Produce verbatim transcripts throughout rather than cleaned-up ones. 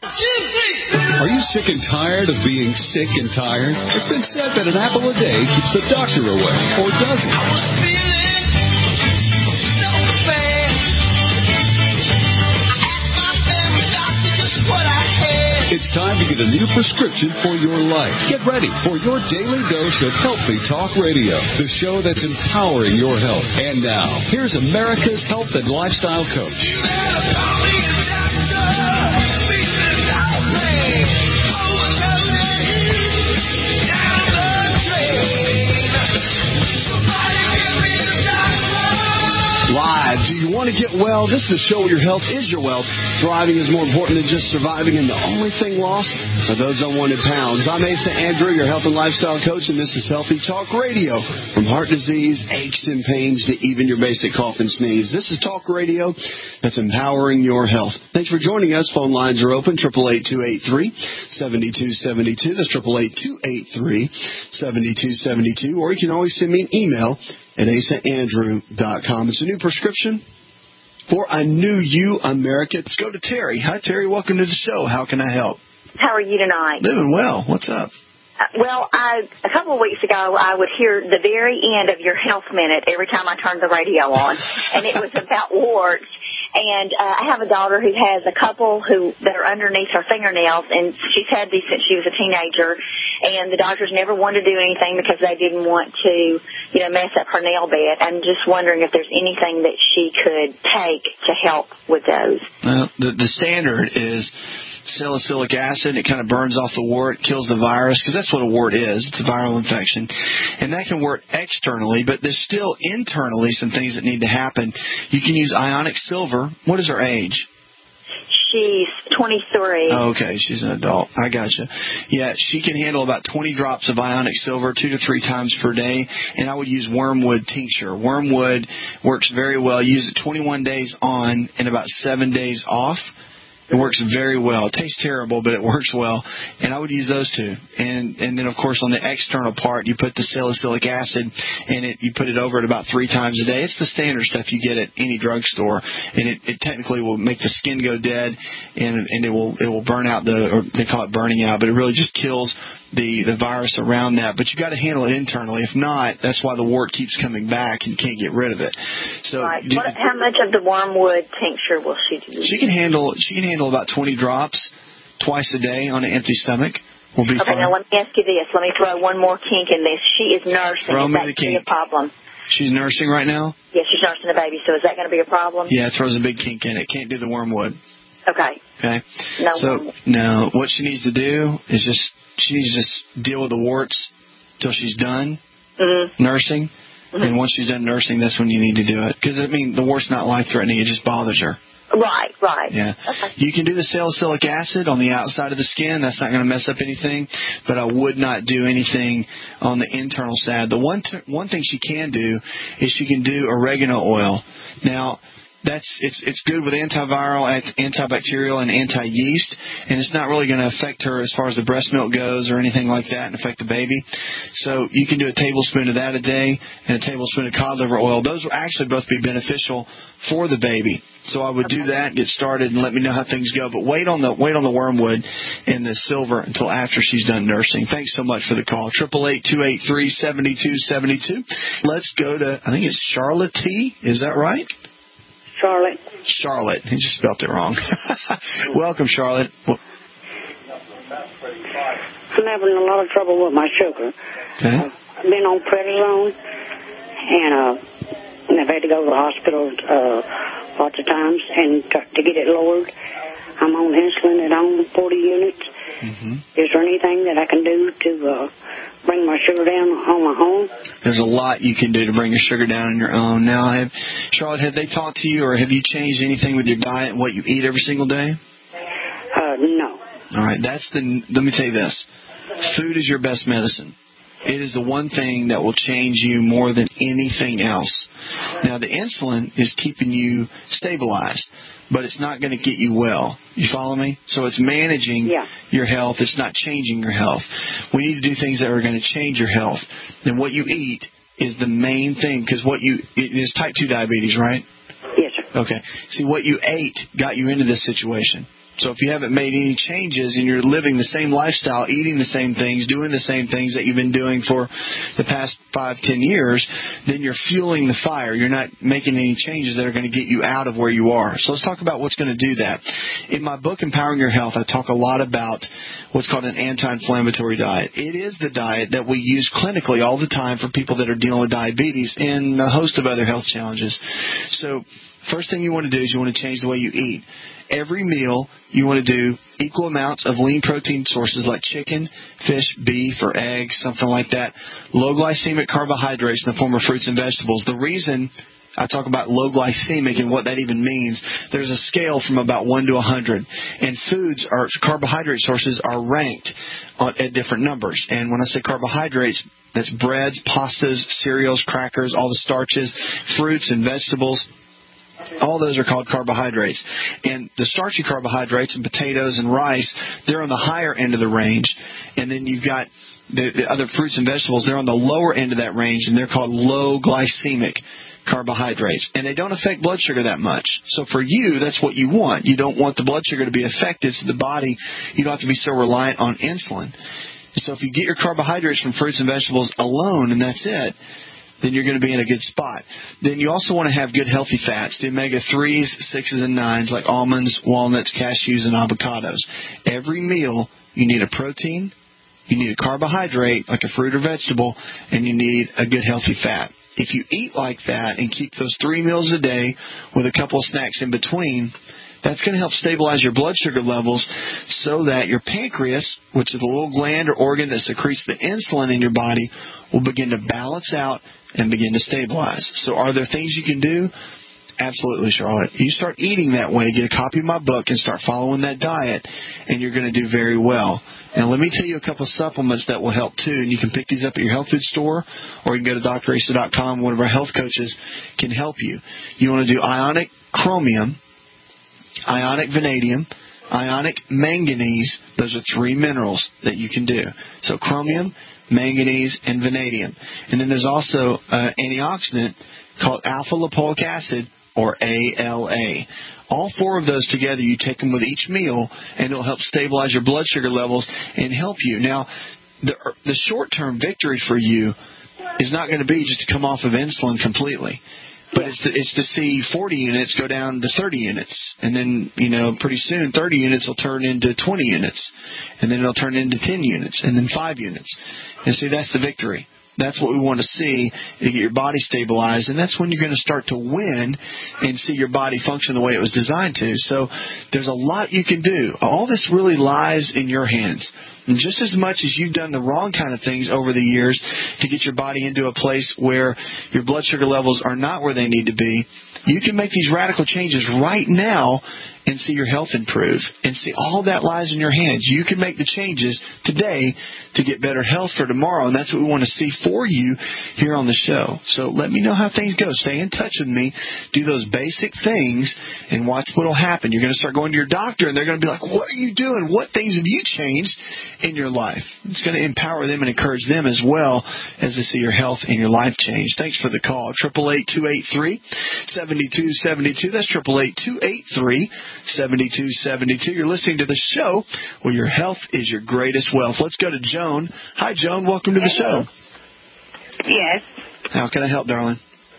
Are you sick and tired of being sick and tired? It's been said that an apple a day keeps the doctor away, or does it? It's time to get a new prescription for your life. Get ready for your daily dose of Healthy Talk Radio, the show that's empowering your health. And now, here's America's health and lifestyle coach. Live. Do you want to get well? This is a show where your health is your wealth. Thriving is more important than just surviving, and the only thing lost are those unwanted pounds. I'm Asa Andrew, your health and lifestyle coach, and this is Healthy Talk Radio. From heart disease, aches and pains, to even your basic cough and sneeze. This is Talk Radio that's empowering your health. Thanks for joining us. Phone lines are open, eight eight eight, two eight three, seven two seven two. That's eight eight eight, two eight three, seven two seven two. Or you can always send me an email at asa andrew dot com. It's a new prescription for a new you, America. Let's go to Terry. Hi, Terry. Welcome to the show. How can I help? How are you tonight? Living well. What's up? Uh, well, I, a couple of weeks ago, I would hear the very end of your health minute every time I turned the radio on, and it was about warts. And uh, I have a daughter who has a couple who that are underneath her fingernails, and she's had these since she was a teenager. And the doctors never wanted to do anything because they didn't want to, you know, mess up her nail bed. I'm just wondering if there's anything that she could take to help with those. Well, the, the standard is salicylic acid. It kind of burns off the wart, kills the virus, because that's what a wart is. It's a viral infection. And that can work externally, but there's still internally some things that need to happen. You can use ionic silver. What is her age? She's twenty-three. Oh, okay, she's an adult. I gotcha. Yeah, she can handle about twenty drops of ionic silver two to three times per day, and I would use wormwood tincture. Wormwood works very well. Use it twenty-one days on and about seven days off. It works very well. It tastes terrible, but it works well. And I would use those two. And and then, of course, on the external part, you put the salicylic acid, and it you put it over it about three times a day. It's the standard stuff you get at any drugstore. And it, it technically will make the skin go dead, and and it will it will burn out the, or they call it burning out, but it really just kills the, the virus around that. But you've got to handle it internally. If not, that's why the wart keeps coming back, and you can't get rid of it. So, right. What, how much of the wormwood tincture will she do? She can handle she can handle about twenty drops twice a day on an empty stomach. Will be okay, fine. Now let me ask you this. Let me throw one more kink in this. She is nursing. Throw is me that the going to be a problem? She's nursing right now? Yes, she's nursing a baby, so is that going to be a problem? Yeah, it throws a big kink in it. Can't do the wormwood. Okay. Okay. No so, wormwood. no, what she needs to do is just, she needs to just deal with the warts till she's done mm-hmm. nursing. Mm-hmm. And once she's done nursing, that's when you need to do it. Because, I mean, the wart's not life-threatening. It just bothers her. Right, right. Yeah. Okay. You can do the salicylic acid on the outside of the skin. That's not going to mess up anything. But I would not do anything on the internal side. The one t- one thing she can do is she can do oregano oil. Now, that's it's it's good with antiviral, antibacterial, and anti-yeast, and it's not really going to affect her as far as the breast milk goes or anything like that and affect the baby. So you can do a tablespoon of that a day and a tablespoon of cod liver oil. Those will actually both be beneficial for the baby. So I would okay. do that, get started, and let me know how things go. But wait on the wait on the wormwood and the silver until after she's done nursing. Thanks so much for the call. Triple eight two eight three seventy two seventy two. Let's go to I think it's Charlotte T. Is that right? Charlotte. Charlotte. He just spelled it wrong. Welcome, Charlotte. Well, I'm having a lot of trouble with my sugar. okay. I've been on prednisone, and uh, and I've had to go to the hospital uh, lots of times and to, to get it lowered. I'm on insulin at home, forty units. Mm-hmm. Is there anything that I can do to uh, bring my sugar down on my own? There's a lot you can do to bring your sugar down on your own. Now, have, Charlotte, have they talked to you, or have you changed anything with your diet and what you eat every single day? Uh, no. All right. That's the. Let me tell you this. Food is your best medicine. It is the one thing that will change you more than anything else. Now, the insulin is keeping you stabilized, but it's not going to get you well. You follow me? So it's managing yeah. your health. It's not changing your health. We need to do things that are going to change your health. And what you eat is the main thing, because what you it is type two diabetes, right? Yes, sir. Okay. See, what you ate got you into this situation. So if you haven't made any changes and you're living the same lifestyle, eating the same things, doing the same things that you've been doing for the past five, ten years, then you're fueling the fire. You're not making any changes that are going to get you out of where you are. So let's talk about what's going to do that. In my book, Empowering Your Health, I talk a lot about what's called an anti-inflammatory diet. It is the diet that we use clinically all the time for people that are dealing with diabetes and a host of other health challenges. So first thing you want to do is you want to change the way you eat. Every meal, you want to do equal amounts of lean protein sources like chicken, fish, beef, or eggs, something like that. Low glycemic carbohydrates in the form of fruits and vegetables. The reason I talk about low glycemic and what that even means, there's a scale from about one to one hundred. And foods, or carbohydrate sources, are ranked at different numbers. And when I say carbohydrates, that's breads, pastas, cereals, crackers, all the starches, fruits and vegetables. All those are called carbohydrates. And the starchy carbohydrates and potatoes and rice, they're on the higher end of the range. And then you've got the, the other fruits and vegetables, they're on the lower end of that range, and they're called low glycemic carbohydrates. And they don't affect blood sugar that much. So for you, that's what you want. You don't want the blood sugar to be affected, so the body, you don't have to be so reliant on insulin. So if you get your carbohydrates from fruits and vegetables alone, and that's it, then you're going to be in a good spot. Then you also want to have good healthy fats, the omega threes, sixes, and nines, like almonds, walnuts, cashews, and avocados. Every meal, you need a protein, you need a carbohydrate, like a fruit or vegetable, and you need a good healthy fat. If you eat like that and keep those three meals a day with a couple of snacks in between, that's going to help stabilize your blood sugar levels so that your pancreas, which is the little gland or organ that secretes the insulin in your body, will begin to balance out and begin to stabilize. So are there things you can do? Absolutely, Charlotte. You start eating that way, get a copy of my book, and start following that diet, and you're going to do very well. Now, let me tell you a couple of supplements that will help, too. And you can pick these up at your health food store, or you can go to Dr Asa dot com. One of our health coaches can help you. You want to do ionic chromium, ionic vanadium, ionic manganese. Those are three minerals that you can do. So chromium, manganese, and vanadium. And then there's also an antioxidant called alpha-lipoic acid, or A L A. All four of those together, you take them with each meal, and it'll help stabilize your blood sugar levels and help you. Now, the, the short-term victory for you is not going to be just to come off of insulin completely. But it's to, it's to see forty units go down to thirty units. And then, you know, pretty soon thirty units will turn into twenty units. And then it'll turn into ten units. And then five units. And see, that's the victory. That's what we want to see to get your body stabilized. And that's when you're going to start to win and see your body function the way it was designed to. So there's a lot you can do. All this really lies in your hands. And just as much as you've done the wrong kind of things over the years to get your body into a place where your blood sugar levels are not where they need to be, you can make these radical changes right now and see your health improve. And see, all that lies in your hands. You can make the changes today to get better health for tomorrow, and that's what we want to see for you here on the show. So let me know how things go. Stay in touch with me. Do those basic things and watch what will happen. You're going to start going to your doctor, and they're going to be like, what are you doing? What things have you changed in your life? It's going to empower them and encourage them as well as to see your health and your life change. Thanks for the call. eight eight eight, two eight three, seven two seven two. That's eight eight eight, two eight three, seven two seven two. You're listening to the show where your health is your greatest wealth. Let's go to Joan. Hi, Joan. Welcome to the show. Yes. How can I help, darling?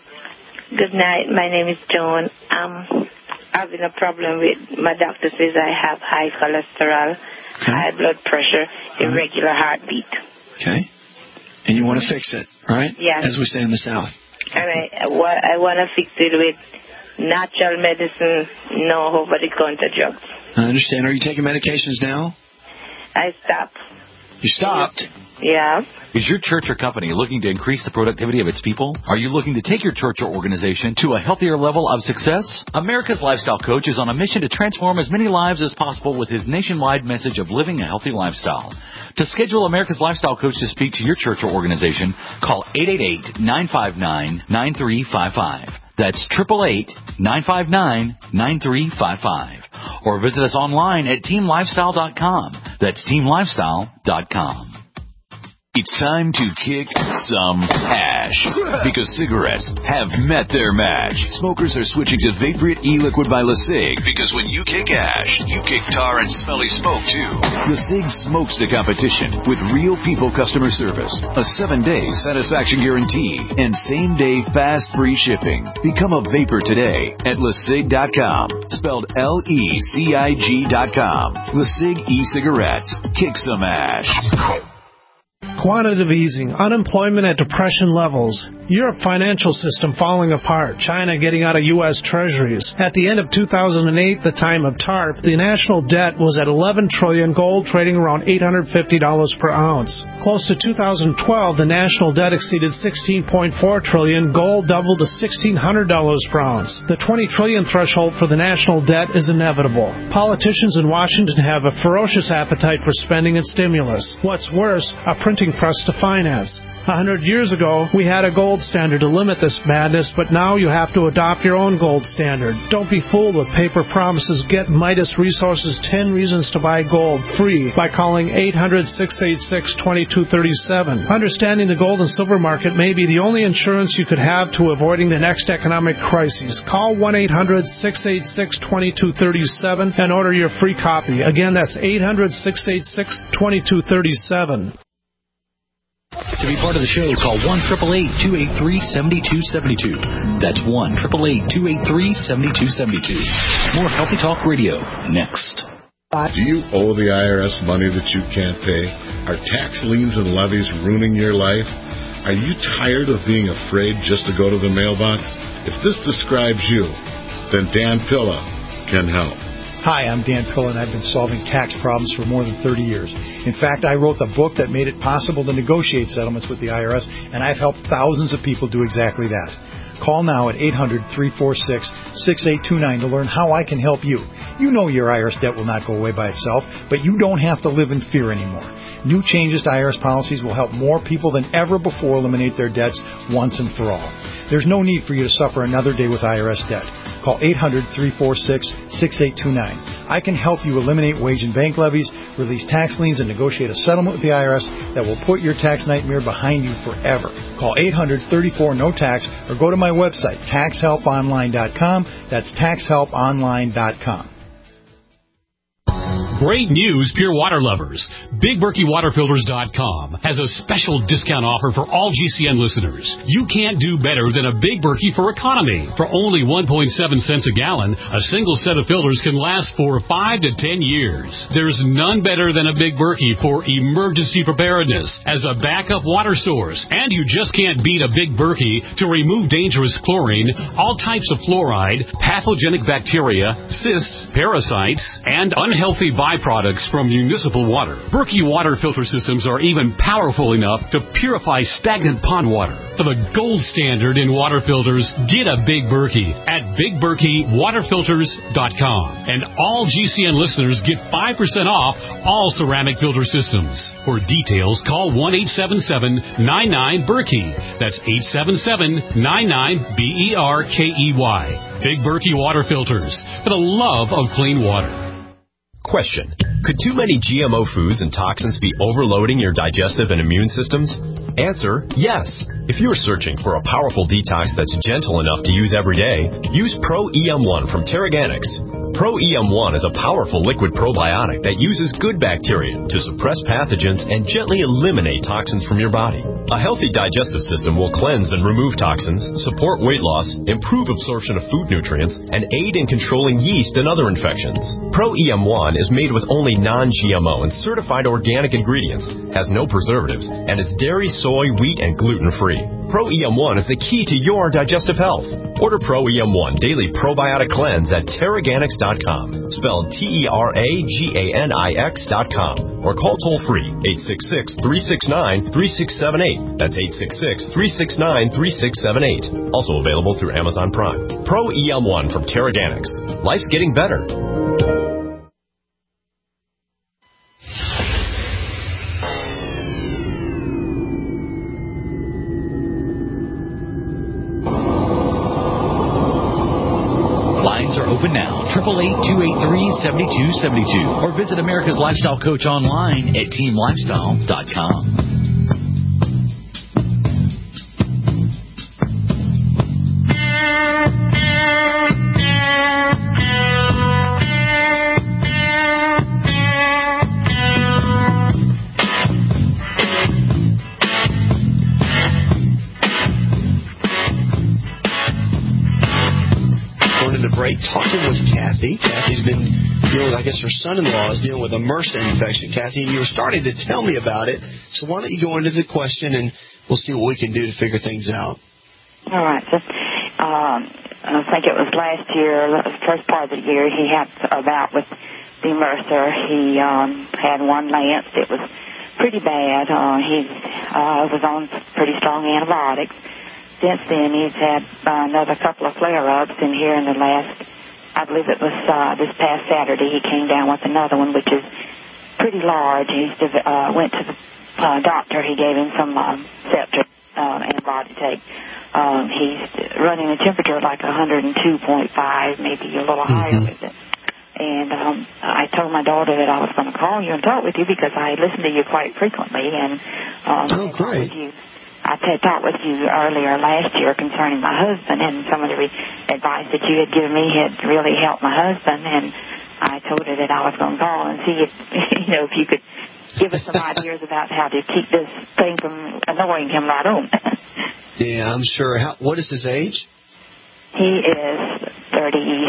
Good night. My name is Joan. I'm having a problem with, my doctor says I have high cholesterol, okay, high blood pressure, irregular right. heartbeat. Okay. And you want to fix it, right? Yes. As we say in the South. And I, I want to fix it with natural medicine, no over-the-counter drugs. I understand. Are you taking medications now? I stopped. You stopped? Yeah. Is your church or company looking to increase the productivity of its people? Are you looking to take your church or organization to a healthier level of success? America's Lifestyle Coach is on a mission to transform as many lives as possible with his nationwide message of living a healthy lifestyle. To schedule America's Lifestyle Coach to speak to your church or organization, call eight eight eight, nine five nine, nine three five five. That's eight eight eight, nine five nine, nine three five five. Or visit us online at team lifestyle dot com. That's team lifestyle dot com. It's time to kick some hash. Because cigarettes have met their match. Smokers are switching to Vaporite e-liquid by LeSig. Because when you kick ash, you kick tar and smelly smoke, too. LeSig smokes the competition with real people customer service, a seven-day satisfaction guarantee, and same-day fast free shipping. Become a vapor today at LeSig dot com. Spelled L E C I G dot com. LeSig e-cigarettes. Kick some ash. Quantitative easing, unemployment at depression levels, Europe financial system falling apart, China getting out of U S treasuries. At the end of two thousand eight, the time of TARP, the national debt was at eleven trillion dollars, gold trading around eight hundred fifty dollars per ounce. Close to two thousand twelve, the national debt exceeded sixteen point four trillion dollars, gold doubled to sixteen hundred dollars per ounce. The twenty trillion dollars threshold for the national debt is inevitable. Politicians in Washington have a ferocious appetite for spending and stimulus. What's worse, a printing press to finance. A hundred years ago, we had a gold standard to limit this madness, but now you have to adopt your own gold standard. Don't be fooled with paper promises. Get Midas Resources ten Reasons to Buy Gold free by calling eight hundred, six eight six, two two three seven. Understanding the gold and silver market may be the only insurance you could have to avoiding the next economic crisis. Call one eight hundred, six eight six, two two three seven and order your free copy. Again, that's eight hundred, six eight six, two two three seven. To be part of the show, call one eight eight eight, two eight three, seven two seven two. That's one eight eight eight, two eight three, seven two seven two. More Healthy Talk Radio next. Do you owe the I R S money that you can't pay? Are tax liens and levies ruining your life? Are you tired of being afraid just to go to the mailbox? If this describes you, then Dan Pilla can help. Hi, I'm Dan Pilla, and I've been solving tax problems for more than thirty years. In fact, I wrote the book that made it possible to negotiate settlements with the I R S, and I've helped thousands of people do exactly that. Call now at eight hundred, three four six, six eight two nine to learn how I can help you. You know your I R S debt will not go away by itself, but you don't have to live in fear anymore. New changes to I R S policies will help more people than ever before eliminate their debts once and for all. There's no need for you to suffer another day with I R S debt. Call eight hundred, three four six, six eight two nine. I can help you eliminate wage and bank levies, release tax liens, and negotiate a settlement with the I R S that will put your tax nightmare behind you forever. Call eight hundred, three four, N O T A X or go to my website, tax help online dot com. That's tax help online dot com. Great news, pure water lovers. Big Berkey Water Filters dot com has a special discount offer for all G C N listeners. You can't do better than a Big Berkey for economy. For only one point seven cents a gallon, a single set of filters can last for five to ten years. There's none better than a Big Berkey for emergency preparedness as a backup water source. And you just can't beat a Big Berkey to remove dangerous chlorine, all types of fluoride, pathogenic bacteria, cysts, parasites, and unhealthy byproducts from municipal water. Berkey water filter systems are even powerful enough to purify stagnant pond water. For the gold standard in water filters, get a Big Berkey at Big Berkey Water Filters dot com. And all G C N listeners get five percent off all ceramic filter systems. For details, call one eight seven seven, nine nine, Berkey. That's eight seven seven, nine nine, B E R K E Y. Big Berkey Water Filters, for the love of clean water. Question. Could too many G M O foods and toxins be overloading your digestive and immune systems? Answer, yes. If you're searching for a powerful detox that's gentle enough to use every day, use Pro E M one from Terraganics. Pro E M one is a powerful liquid probiotic that uses good bacteria to suppress pathogens and gently eliminate toxins from your body. A healthy digestive system will cleanse and remove toxins, support weight loss, improve absorption of food nutrients, and aid in controlling yeast and other infections. Pro E M one is made with only non-G M O and certified organic ingredients, has no preservatives, and is dairy, soy, wheat, and gluten-free. Pro E M one is the key to your digestive health. Order Pro E M one Daily Probiotic Cleanse at Terraganics dot com, spelled T E R A G A N I X dot com, or call toll-free eight six six, three six nine, three six seven eight. That's eight six six, three six nine, three six seven eight. Also available through Amazon Prime. Pro E M one from Terraganics. Life's getting better. Are open now. eight eight eight, two eight three, seven two seven two. Or visit America's Lifestyle Coach online at team lifestyle dot com. talking with Kathy. Kathy's been dealing with, I guess her son-in-law is dealing with a MRSA infection. Kathy, and you were starting to tell me about it. So why don't you go into the question, and we'll see what we can do to figure things out. All right. So, um, I think it was last year, the first part of the year, he had a bout with the MRSA. He um, had one lanced. It was pretty bad. Uh, he uh, was on pretty strong antibiotics. Since then, he's had uh, another couple of flare-ups, and here in the last, I believe it was uh, this past Saturday, he came down with another one, which is pretty large. He uh, went to the uh, doctor. He gave him some um, Septra uh, antibiotic take. Um, he's running a temperature like one oh two point five, maybe a little mm-hmm. higher with it. And um, I told my daughter that I was going to call you and talk with you because I listened to you quite frequently. And um, oh, great. You. I had talked with you earlier last year concerning my husband, and some of the re- advice that you had given me had really helped my husband. And I told her that I was going to call and see if, you know, if you could give us some ideas about how to keep this thing from annoying him right on. Yeah, I'm sure. How, what is his age? He is thirty,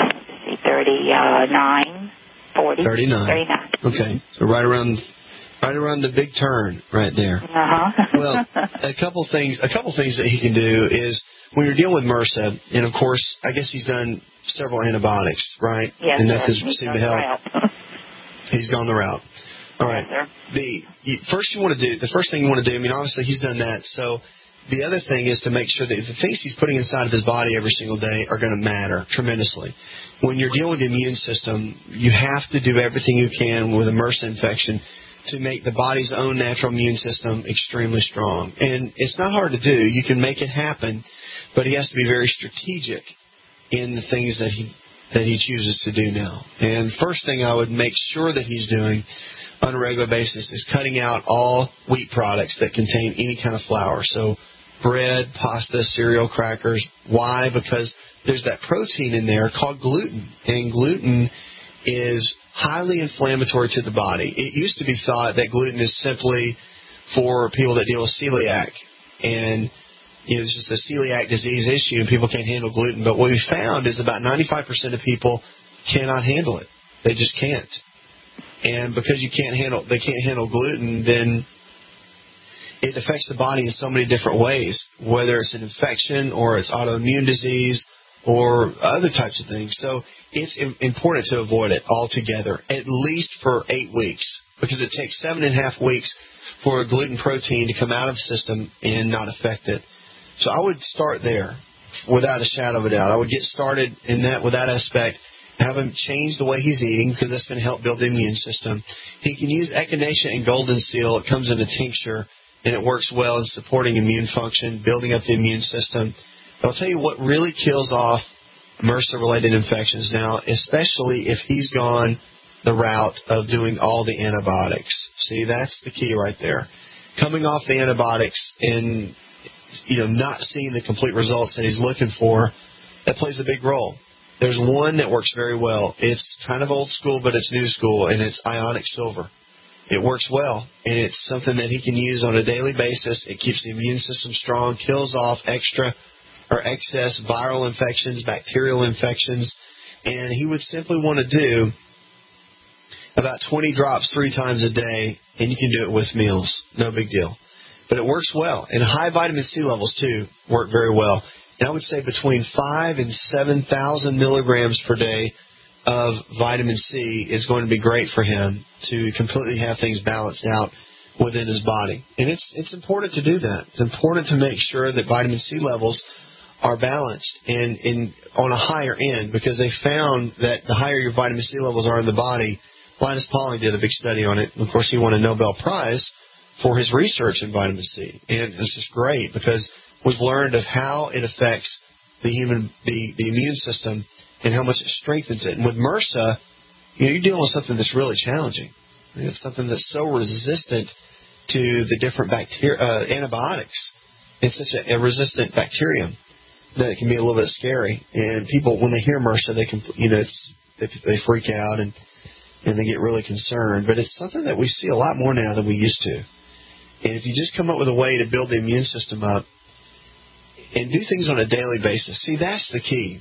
thirty-nine, forty. thirty-nine. thirty-nine. Okay, so right around... Right around the big turn, right there. Uh-huh. Well, a couple things. A couple things that he can do is when you're dealing with MRSA, and of course, I guess he's done several antibiotics, right? Yes, and that yes, has seemed to help. He's gone the route. All right. Yes, the you, first you want to do the first thing you want to do. I mean, obviously he's done that. So the other thing is to make sure that the things he's putting inside of his body every single day are going to matter tremendously. When you're dealing with the immune system, you have to do everything you can with a MRSA infection to make the body's own natural immune system extremely strong. And it's not hard to do. You can make it happen, but he has to be very strategic in the things that he that he chooses to do now. And first thing I would make sure that he's doing on a regular basis is cutting out all wheat products that contain any kind of flour. So bread, pasta, cereal, crackers. Why? Because there's that protein in there called gluten. And gluten is highly inflammatory to the body. It used to be thought that gluten is simply for people that deal with celiac, and you know, it's just a celiac disease issue, and people can't handle gluten. But what we found is about ninety-five percent of people cannot handle it. They just can't. And because you can't handle, they can't handle gluten, then it affects the body in so many different ways, whether it's an infection or it's autoimmune disease or other types of things. So it's important to avoid it altogether, at least for eight weeks, because it takes seven and a half weeks for a gluten protein to come out of the system and not affect it. So I would start there without a shadow of a doubt. I would get started in that with that aspect, have him change the way he's eating, because that's going to help build the immune system. He can use echinacea and golden seal. It comes in a tincture, and it works well in supporting immune function, building up the immune system. But I'll tell you what really kills off MRSA-related infections now, especially if he's gone the route of doing all the antibiotics. See, that's the key right there. Coming off the antibiotics and, you know, not seeing the complete results that he's looking for, that plays a big role. There's one that works very well. It's kind of old school, but it's new school, and it's ionic silver. It works well, and it's something that he can use on a daily basis. It keeps the immune system strong, kills off extra or excess viral infections, bacterial infections, and he would simply want to do about twenty drops three times a day, and you can do it with meals. No big deal. But it works well. And high vitamin C levels, too, work very well. And I would say between five and seven thousand milligrams per day of vitamin C is going to be great for him to completely have things balanced out within his body. And it's it's important to do that. It's important to make sure that vitamin C levels are balanced and in on a higher end, because they found that the higher your vitamin C levels are in the body. Linus Pauling did a big study on it. Of course, he won a Nobel Prize for his research in vitamin C. And it's just great because we've learned of how it affects the human, the, the immune system and how much it strengthens it. And with MRSA, you know, you're dealing with something that's really challenging. I mean, it's something that's so resistant to the different bacteria, uh, antibiotics. It's such a, a resistant bacterium that it can be a little bit scary. And people, when they hear MRSA, they can, you know, it's, they, they freak out and, and they get really concerned. But it's something that we see a lot more now than we used to. And if you just come up with a way to build the immune system up and do things on a daily basis, see, that's the key.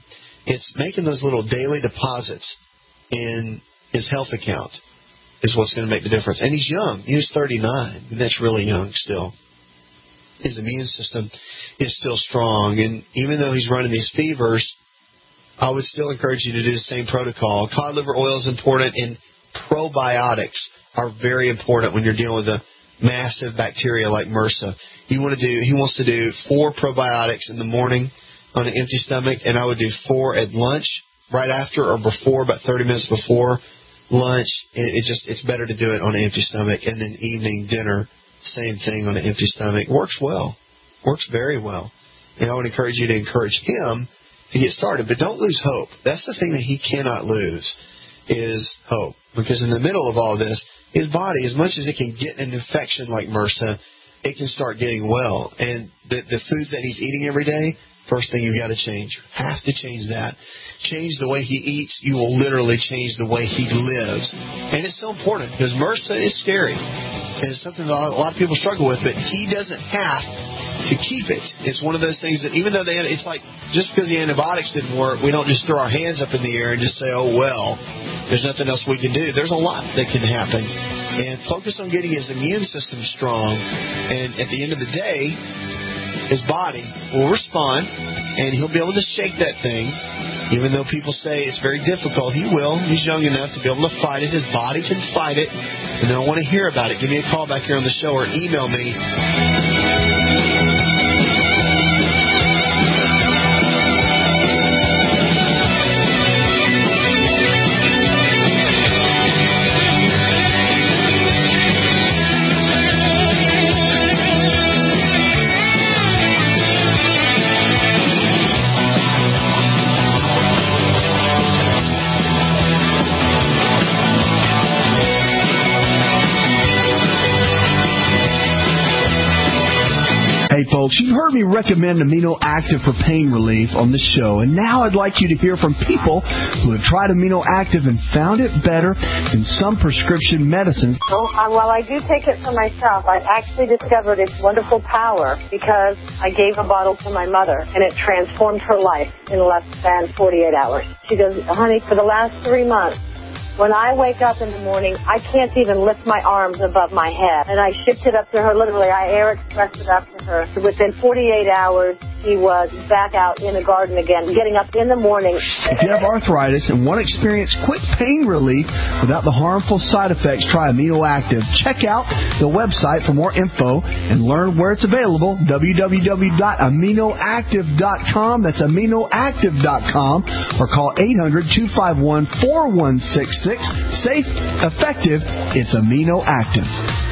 It's making those little daily deposits in his health account is what's going to make the difference. And he's young. He's thirty-nine. And that's really young still. His immune system is still strong. And even though he's running these fevers, I would still encourage you to do the same protocol. Cod liver oil is important, and probiotics are very important when you're dealing with a massive bacteria like MRSA. You want to do, he wants to do four probiotics in the morning on an empty stomach, and I would do four at lunch, right after or before, about thirty minutes before lunch. It, it just, it's better to do it on an empty stomach. And then evening dinner, same thing on an empty stomach. Works well. Works very well. And I would encourage you to encourage him to get started. But don't lose hope. That's the thing that he cannot lose, is hope. Because in the middle of all this, his body, as much as it can get an infection like MRSA, it can start getting well. And the, the foods that he's eating every day, first thing you've got to change. You have to change that. Change the way he eats. You will literally change the way he lives. And it's so important because MRSA is scary. And it's something that a lot of people struggle with, but he doesn't have to keep it. It's one of those things that even though they, it's like just because the antibiotics didn't work, we don't just throw our hands up in the air and just say, oh, well, there's nothing else we can do. There's a lot that can happen. And focus on getting his immune system strong. And at the end of the day, his body will respond, and he'll be able to shake that thing. Even though people say it's very difficult, he will. He's young enough to be able to fight it. His body can fight it. And I want to hear about it. Give me a call back here on the show or email me. Hey, folks, you've heard me recommend Amino Active for pain relief on the show, and now I'd like you to hear from people who have tried Amino Active and found it better than some prescription medicines. Well, uh, while I do take it for myself, I've actually discovered its wonderful power because I gave a bottle to my mother, and it transformed her life in less than forty-eight hours. She goes, honey, for the last three months, when I wake up in the morning, I can't even lift my arms above my head. And I shipped it up to her, literally. I air expressed it up to her. Within forty-eight hours, he was back out in the garden again, getting up in the morning. If you have arthritis and want to experience quick pain relief without the harmful side effects, try Amino Active. Check out the website for more info and learn where it's available, w w w dot amino active dot com. That's amino active dot com. Or call eight hundred, two five one, four one six six. Safe, effective, it's Amino Active.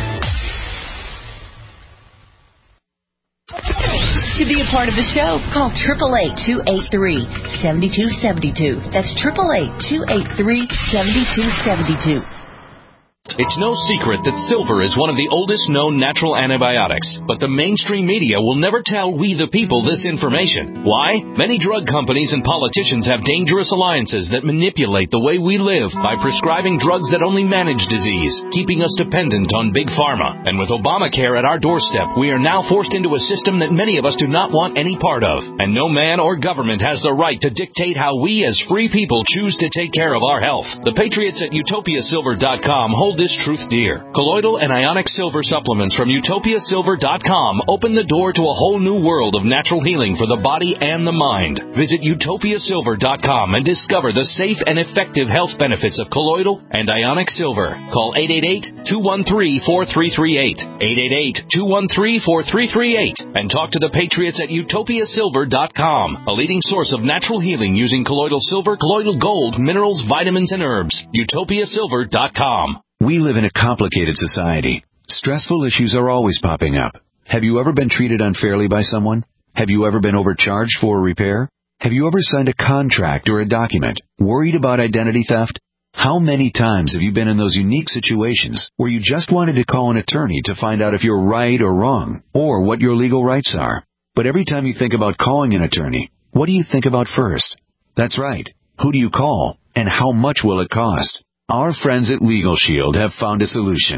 To be a part of the show, call eight eight eight, two eight three, seven two seven two. That's eight eight eight, two eight three, seven two seven two. It's no secret that silver is one of the oldest known natural antibiotics, but the mainstream media will never tell we the people this information. Why? Many drug companies and politicians have dangerous alliances that manipulate the way we live by prescribing drugs that only manage disease, keeping us dependent on big pharma. And with Obamacare at our doorstep, we are now forced into a system that many of us do not want any part of. And no man or government has the right to dictate how we as free people choose to take care of our health. The patriots at utopia silver dot com hold this truth dear. Colloidal and ionic silver supplements from utopia silver dot com open the door to a whole new world of natural healing for the body and the mind. Visit utopia silver dot com and discover the safe and effective health benefits of colloidal and ionic silver. Call eight eight eight, two one three, four three three eight, eight eight eight, two one three, four three three eight, and talk to the patriots at utopia silver dot com, a leading source of natural healing using colloidal silver, colloidal gold, minerals, vitamins, and herbs. utopia silver dot com. We live in a complicated society. Stressful issues are always popping up. Have you ever been treated unfairly by someone? Have you ever been overcharged for a repair? Have you ever signed a contract or a document worried about identity theft? How many times have you been in those unique situations where you just wanted to call an attorney to find out if you're right or wrong, or what your legal rights are? But every time you think about calling an attorney, what do you think about first? That's right. Who do you call, and how much will it cost? Our friends at Legal Shield have found a solution.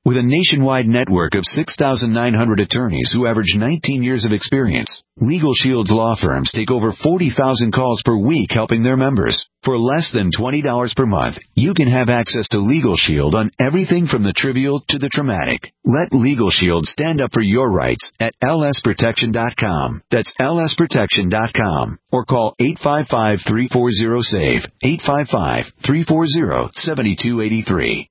With a nationwide network of six thousand nine hundred attorneys who average nineteen years of experience, Legal Shield's law firms take over forty thousand calls per week helping their members. For less than twenty dollars per month, you can have access to Legal Shield on everything from the trivial to the traumatic. Let Legal Shield stand up for your rights at L S protection dot com. That's L S protection dot com. Or call eight five five, three four zero, S A V E, eight five five, three four zero, seven two eight three.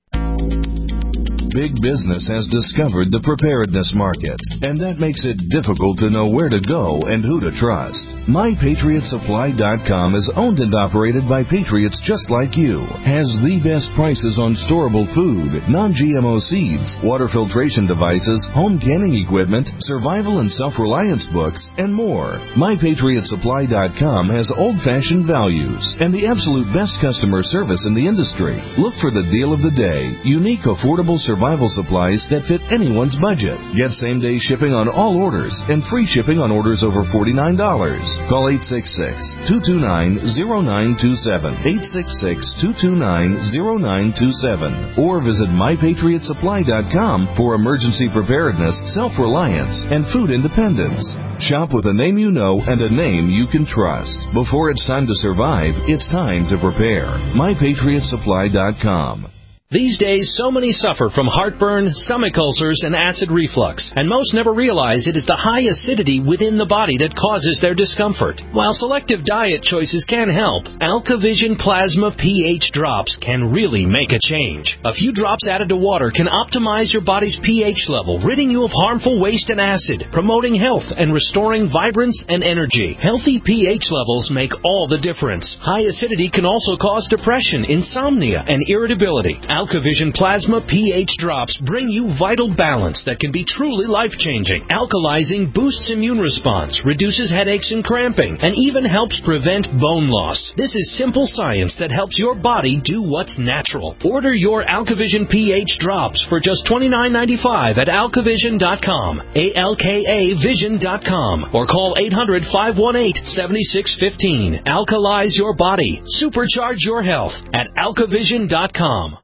Big business has discovered the preparedness market, and that makes it difficult to know where to go and who to trust. My Patriot Supply dot com is owned and operated by patriots just like you, has the best prices on storable food, non-G M O seeds, water filtration devices, home canning equipment, survival and self-reliance books, and more. My Patriot Supply dot com has old-fashioned values and the absolute best customer service in the industry. Look for the deal of the day, unique, affordable survival supplies that fit anyone's budget. Get same-day shipping on all orders and free shipping on orders over forty-nine dollars. Call eight six six, two two nine, zero nine two seven, eight six six, two two nine, zero nine two seven, or visit My Patriot Supply dot com for emergency preparedness, self-reliance, and food independence. Shop with a name you know and a name you can trust. Before it's time to survive, it's time to prepare. My Patriot Supply dot com. These days, so many suffer from heartburn, stomach ulcers, and acid reflux, and most never realize it is the high acidity within the body that causes their discomfort. While selective diet choices can help, AlkaVision Plasma pH drops can really make a change. A few drops added to water can optimize your body's pH level, ridding you of harmful waste and acid, promoting health and restoring vibrance and energy. Healthy pH levels make all the difference. High acidity can also cause depression, insomnia, and irritability. AlkaVision Plasma pH drops bring you vital balance that can be truly life-changing. Alkalizing boosts immune response, reduces headaches and cramping, and even helps prevent bone loss. This is simple science that helps your body do what's natural. Order your AlkaVision pH drops for just twenty-nine ninety-five at Alka Vision dot com, A L K A Vision dot com, or call eight hundred, five one eight, seven six one five. Alkalize your body. Supercharge your health at Alka Vision dot com.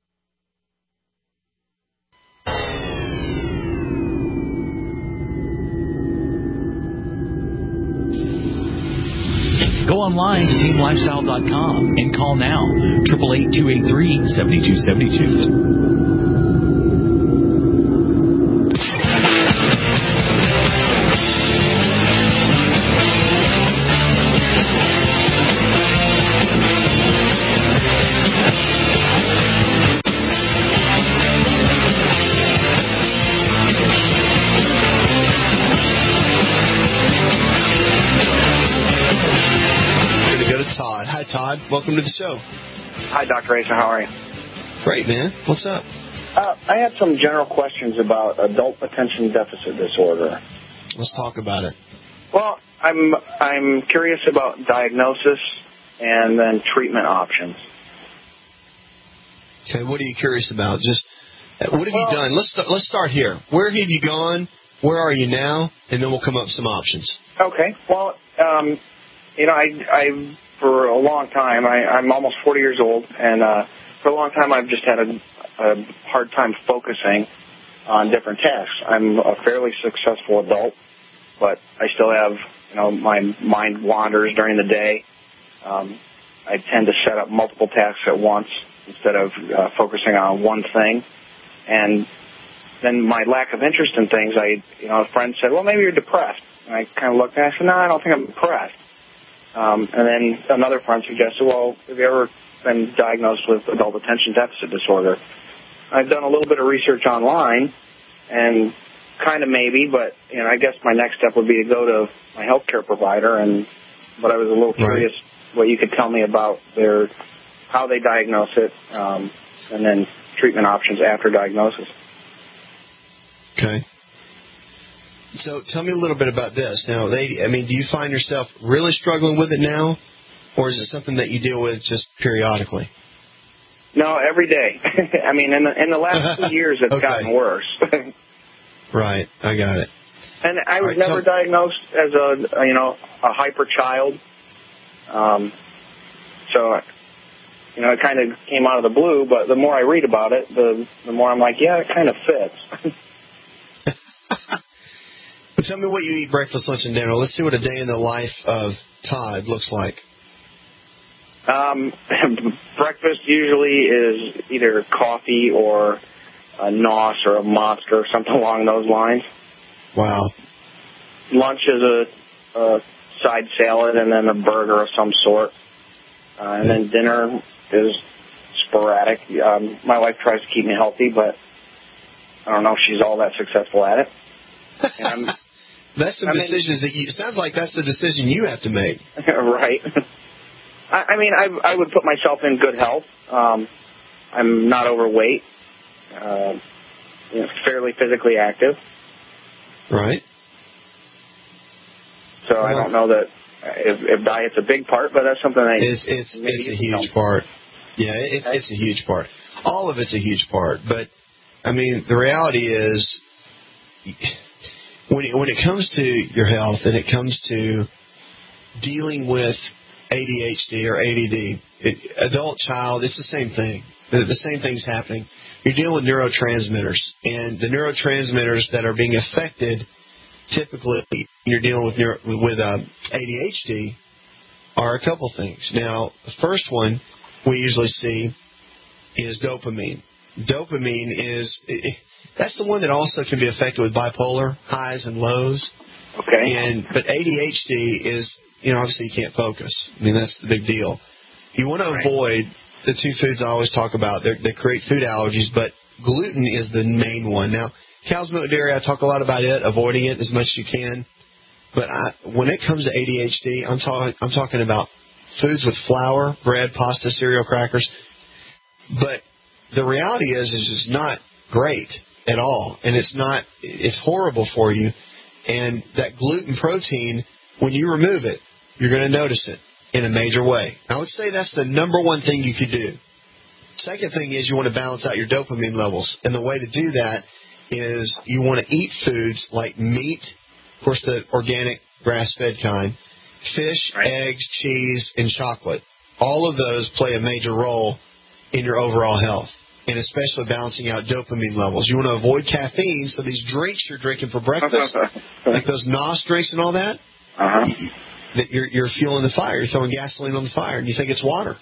Go online to team lifestyle dot com and call now, eight eight eight, two eight three, seven two seven two. Todd, welcome to the show. Hi, Doctor Asa. How are you? Great, man. What's up? Uh, I had some general questions about adult attention deficit disorder. Let's talk about it. Well, I'm I'm curious about diagnosis and then treatment options. Okay, what are you curious about? Just what have well, you done? Let's start, let's start here. Where have you gone? Where are you now? And then we'll come up with some options. Okay. Well, um, you know, I I. For a long time, I, I'm almost forty years old, and uh, for a long time I've just had a, a hard time focusing on different tasks. I'm a fairly successful adult, but I still have, you know, my mind wanders during the day. Um, I tend to set up multiple tasks at once instead of uh, focusing on one thing. And then my lack of interest in things, I, you know, a friend said, well, maybe you're depressed. And I kind of looked and I said, no, I don't think I'm depressed. Um, and then another friend suggested, well, have you ever been diagnosed with adult attention deficit disorder? I've done a little bit of research online, and kind of maybe, but you know, I guess my next step would be to go to my healthcare provider. And but I was a little curious right. what you could tell me about their how they diagnose it, um, and then treatment options after diagnosis. Okay. So tell me a little bit about this. Now, they, I mean, do you find yourself really struggling with it now, or is it something that you deal with just periodically? No, every day. I mean, in the, in the last two years, it's okay. gotten worse. Right, I got it. And I was right, never so, diagnosed as a, you know, a hyper child. Um, so you know, it kind of came out of the blue, but the more I read about it, the the more I'm like, yeah, it kind of fits. Well, tell me what you eat breakfast, lunch, and dinner. Let's see what a day in the life of Todd looks like. Um, breakfast usually is either coffee or a N O S or a Monster or something along those lines. Wow. Lunch is a, a side salad and then a burger of some sort. Uh, and then dinner is sporadic. Um, my wife tries to keep me healthy, but I don't know if she's all that successful at it. And I'm, that's some I mean, decisions that you, it sounds like that's the decision you have to make. Right. I, I mean, I, I would put myself in good health. Um, I'm not overweight. Uh, you know, fairly physically active. Right. So well, I don't know that if, if diet's a big part, but that's something I... It's, it's, it's a huge know. part. Yeah, it's, it's a huge part. All of it's a huge part. But, I mean, the reality is, when it, when it comes to your health and it comes to dealing with A D H D or A D D, it, adult, child, it's the same thing. The, the same thing's happening. You're dealing with neurotransmitters, and the neurotransmitters that are being affected, typically, when you're dealing with neuro, with uh, A D H D, are a couple things. Now, the first one we usually see is dopamine. Dopamine is it, that's the one that also can be affected with bipolar highs and lows. Okay. And but A D H D is, you know, obviously you can't focus. I mean, that's the big deal. You want to right. avoid the two foods I always talk about. They're, they create food allergies, but gluten is the main one. Now, cow's milk dairy, I talk a lot about it, avoiding it as much as you can. But I, when it comes to A D H D, I'm, talk, I'm talking about foods with flour, bread, pasta, cereal, crackers. But the reality is, is it's not great at all, and it's not. It's horrible for you. And that gluten protein, when you remove it, you're going to notice it in a major way. I would say that's the number one thing you could do. Second thing is you want to balance out your dopamine levels. And the way to do that is you want to eat foods like meat, of course the organic grass-fed kind, fish, right. eggs, cheese, and chocolate. All of those play a major role in your overall health, and especially balancing out dopamine levels. You want to avoid caffeine, so these drinks you're drinking for breakfast, like those N O S drinks and all that, uh-huh. that you're, you're fueling the fire. You're throwing gasoline on the fire, and you think it's water.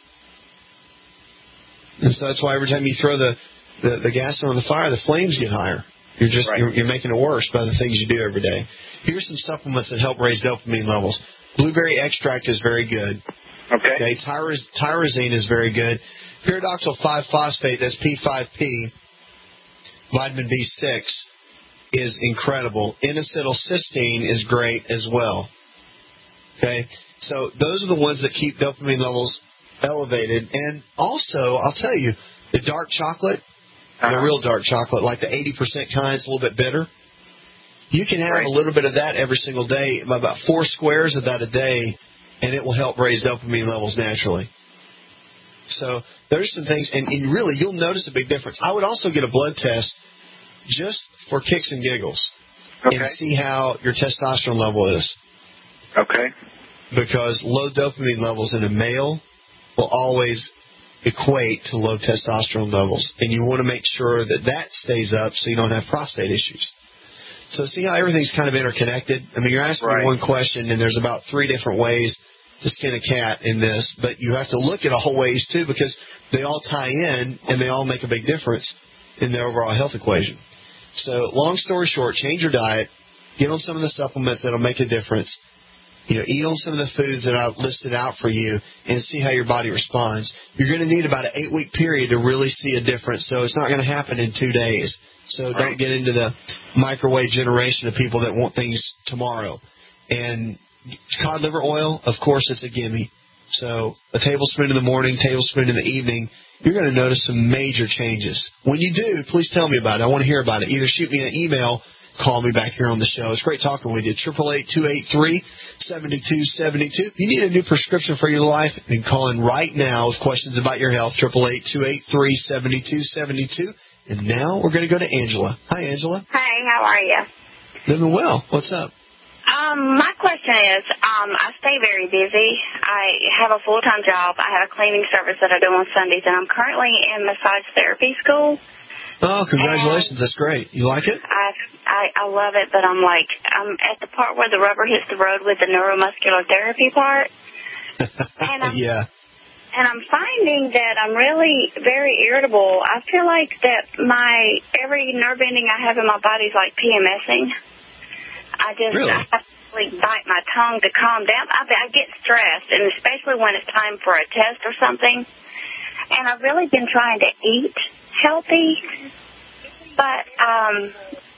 And so that's why every time you throw the, the, the gasoline on the fire, the flames get higher. You're just right. you're, you're making it worse by the things you do every day. Here's some supplements that help raise dopamine levels. Blueberry extract is very good. Okay. Okay. Tyroz, tyrosine is very good. Pyridoxal five phosphate, that's P five P, vitamin B six, is incredible. N-acetylcysteine is great as well. Okay? So those are the ones that keep dopamine levels elevated. And also, I'll tell you, the dark chocolate, uh-huh. the real dark chocolate, like the eighty percent kind, it's a little bit bitter. You can have right. a little bit of that every single day, about four squares of that a day, and it will help raise dopamine levels naturally. So there's some things, and, and really you'll notice a big difference. I would also get a blood test just for kicks and giggles okay. and see how your testosterone level is. Okay. Because low dopamine levels in a male will always equate to low testosterone levels, and you want to make sure that that stays up so you don't have prostate issues. So see how everything's kind of interconnected? I mean, you're asking right. me one question, and there's about three different ways to skin a cat in this, but you have to look at all ways, too, because they all tie in, and they all make a big difference in the overall health equation. So long story short, change your diet, get on some of the supplements that will make a difference, you know, eat on some of the foods that I've listed out for you, and see how your body responds. You're going to need about an eight-week period to really see a difference, so it's not going to happen in two days. So don't get into the microwave generation of people that want things tomorrow. And cod liver oil, of course, it's a gimme. So a tablespoon in the morning, tablespoon in the evening, you're going to notice some major changes. When you do, please tell me about it. I want to hear about it. Either shoot me an email, call me back here on the show. It's great talking with you. eight eight eight, two eight three, seven two seven two. If you need a new prescription for your life, then call in right now with questions about your health. eight eight eight, two eight three, seven two seven two. And now we're going to go to Angela. Hi, Angela. Hi, how are you? Living well. What's up? Um, my question is, um, I stay very busy. I have a full-time job. I have a cleaning service that I do on Sundays, and I'm currently in massage therapy school. Oh, congratulations. That's great. You like it? I, I I love it, but I'm like, I'm at the part where the rubber hits the road with the neuromuscular therapy part. And I'm, yeah. And I'm finding that I'm really very irritable. I feel like that my, every nerve ending I have in my body is like PMSing. I just really? I have to like, bite my tongue to calm down. I, I get stressed, and especially when it's time for a test or something. And I've really been trying to eat healthy, but um,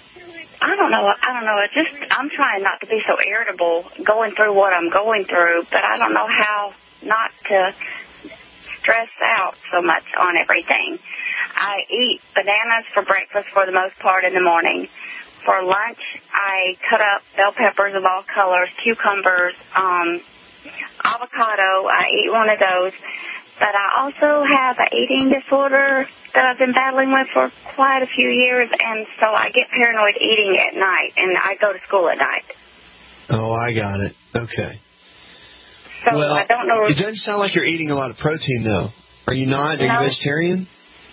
I don't know. I don't know. It just I'm trying not to be so irritable going through what I'm going through, but I don't know how not to stress out so much on everything. I eat bananas for breakfast for the most part in the morning. For lunch, I cut up bell peppers of all colors, cucumbers, um, avocado. I eat one of those. But I also have an eating disorder that I've been battling with for quite a few years, and so I get paranoid eating at night, and I go to school at night. Oh, I got it. Okay. So well, I don't know. It doesn't sound like you're eating a lot of protein, though. Are you not? Are no. you vegetarian?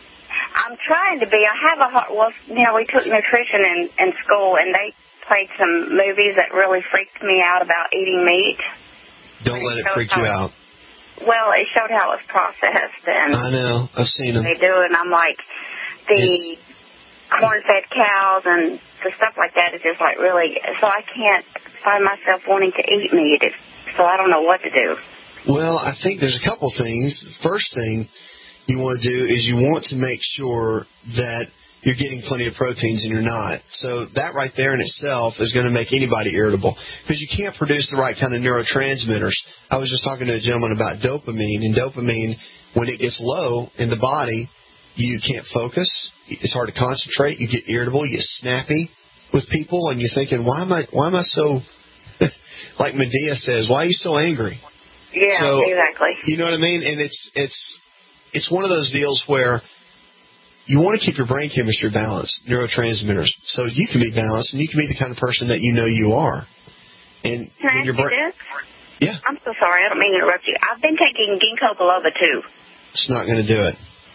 I'm trying to be. I have a hard, well, you know, we took nutrition in, in school, and they played some movies that really freaked me out about eating meat. Don't let it freak you out. Well, it showed how it was processed, and I know. I've seen them. They do, and I'm like, the it's... corn-fed cows and the stuff like that is just like really, so I can't find myself wanting to eat meat, so I don't know what to do. Well, I think there's a couple things. First thing you want to do is you want to make sure that you're getting plenty of proteins and you're not. So that right there in itself is going to make anybody irritable because you can't produce the right kind of neurotransmitters. I was just talking to a gentleman about dopamine, and dopamine, when it gets low in the body, you can't focus. It's hard to concentrate. You get irritable. You get snappy with people, and you're thinking, why am I, why am I so, like Medea says, why are you so angry? Yeah, so, exactly. You know what I mean? And it's it's it's one of those deals where you want to keep your brain chemistry balanced, neurotransmitters, so you can be balanced and you can be the kind of person that you know you are. And can I ask your you brain, this? Yeah. I'm so sorry. I don't mean to interrupt you. I've been taking ginkgo biloba too. It's not going to do it.